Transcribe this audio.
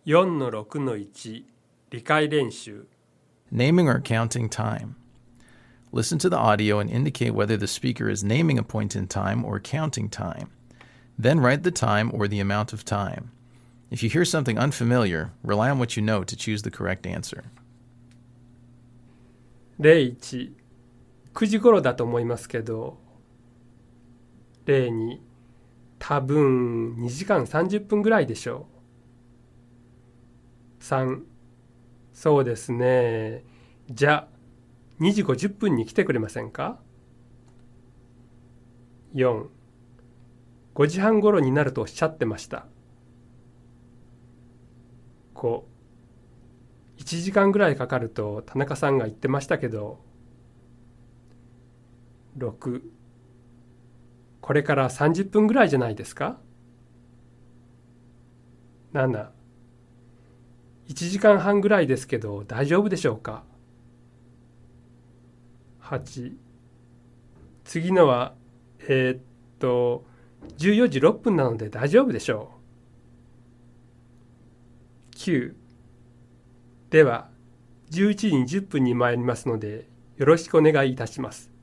4-6-1 理解練習 Naming or counting time. Listen to the audio and indicate whether the speaker is naming a point in time or counting time. Then write the time or the amount of time. If you hear something unfamiliar, rely on what you know to choose the correct answer. 01 9時頃だと思いますけど02多分2時間30分ぐらいでしょう3そうですねじゃあ2時50分に来てくれませんか4 5時半頃になるとおっしゃってました5 1時間ぐらいかかると田中さんが言ってましたけど6これから30分ぐらいじゃないですか7 1時間半ぐらいですけど大丈夫でしょうか8次のは14時6分なので大丈夫でしょう9では11時20分に参りますのでよろしくお願いいたします